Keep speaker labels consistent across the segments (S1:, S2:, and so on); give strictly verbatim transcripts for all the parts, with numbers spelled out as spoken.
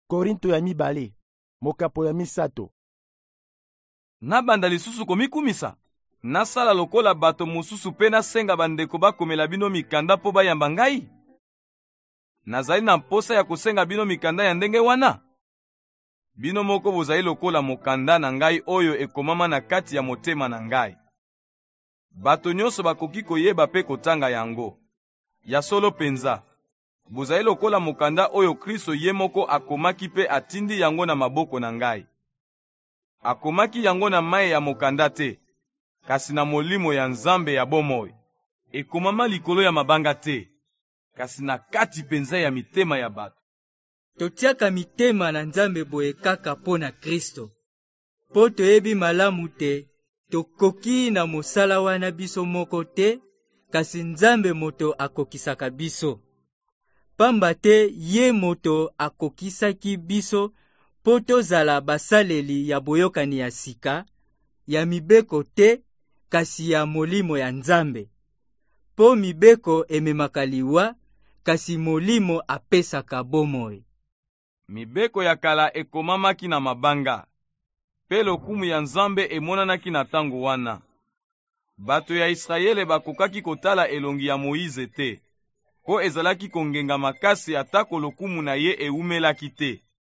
S1: Korinto ya mibale, mokapo ya misato.
S2: Nabanda lisusu komikumisa, nasala lokola bato mosusu pe nasenga bandeko bakomela bino mikanda po bayamba ngai? Nazali na mposa ya kosenga bino mikanda ya ndenge wana? Bino moko bozali lokola mokanda na ngai oyo ekomama na kati ya motema na ngai. Bato nyonso bakoki koyeba pe kotanga yango. Ya solo penza, bozali lokola mokanda oyo Kristo ye moko akomaki pe atindi yango na maboko na ngai. Akomaki yango na maye ya mokanda te, kasi na molimo ya Nzambe ya bomoi. Ekomama likolo ya mabanga te, kasi na kati penza ya mitema ya bato.
S3: Totiaka mitema na Nzambe boye kaka po na Kristo. Po toyebi malamu te, tokoki na mosala wana biso moko te, kasi Nzambe moto akokisaka biso. Pamba te ye moto akokisaki biso po tozala basaleli ya boyokani ya sika, ya mibeko te, kasi ya molimo ya Nzambe. Po mibeko ememaka liwa, kasi molimo apesaka bomoi.
S2: Mibeko ya kala ekomamaki na mabanga, pe lokumu ya Nzambe emonanaki na tango wana. Bato ya Israele bakokaki kotala elongi ya Moize te, po ezalaki kongenga makasi atako lokumu na ye eumelaki te.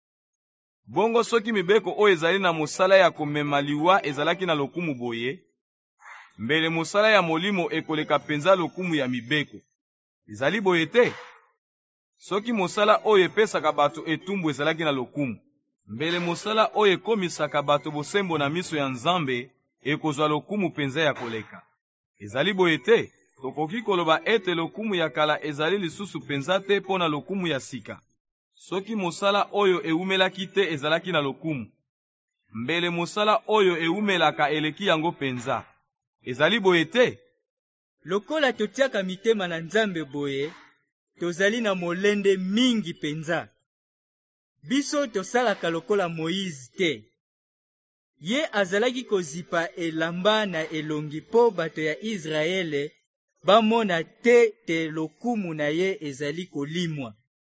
S2: Bongo soki mibeko oyo ezali na mosala ya komema liwa ezalaki na lokumu boye, mbele mosala ya molimo ekoleka penza lokumu ya mibeko. Ezali boye te? Soki mosala oyo epesaka bato etumbu ezalaki na lokumu, mbele mosala oyo ekomisaka bato bosembo na miso ya Nzambe ekozwa lokumu penza ya koleka. Ezali boye te? Tokoki koloba ete lokumu ya kala ezali lisusu penza te po na lokumu ya sika. Soki mosala oyo eumelaki te ezalaki na lokumu, mbele mosala oyo eumelaka eleki yango penza. Ezali boye te?
S3: Lokola totiaka mitema na Nzambe boye, tozali na molende mingi penza. Biso tosalaka lokola Moïse te. Ye azalaki kozipa elamba na elongi po bato ya Israele bamona te te lokumu na ye ezali kolimwa.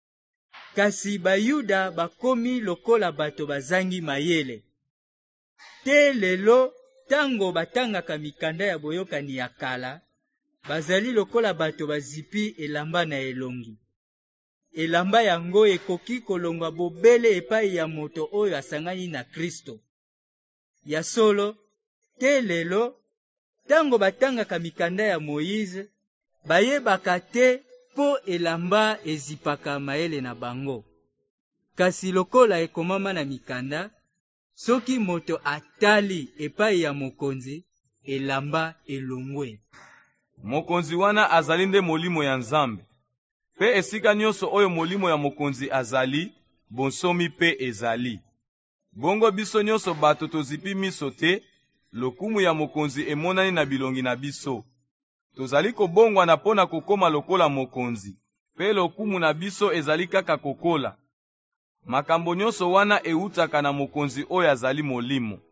S3: Kasi Bayuda bakomi lokola bato bazangi mayele. Te lelo tango batangaka mikanda ya boyokani ya kala, bazali lokola bato bazipi elamba na elongi. Elamba yango ekoki kolongwa bobele epai ya moto oyo asangani na Kristo. Ya solo, te lelo, tango batangaka mikanda ya Moïse, bayebaka te po elamba ezipaka mayele na bango. Kasi lokola ekomama na mikanda, soki moto atali epai ya mokonzi, elamba elongwe.
S2: Mokonzi wana azali nde molimo ya Nzambe. Pe esika nyonso oyo molimo ya mokonzi azali, bonsomi pe ezali. Bongo biso nyonso bato tozipi miso te, lokumu ya mokonzi emonani na bilongi na biso. Tozali kobongwa na pona kokoma lokola mokonzi, pe lokumu na biso ezali kaka kokola. Makambo nyonso wana eutaka na mokonzi oyo azali molimo.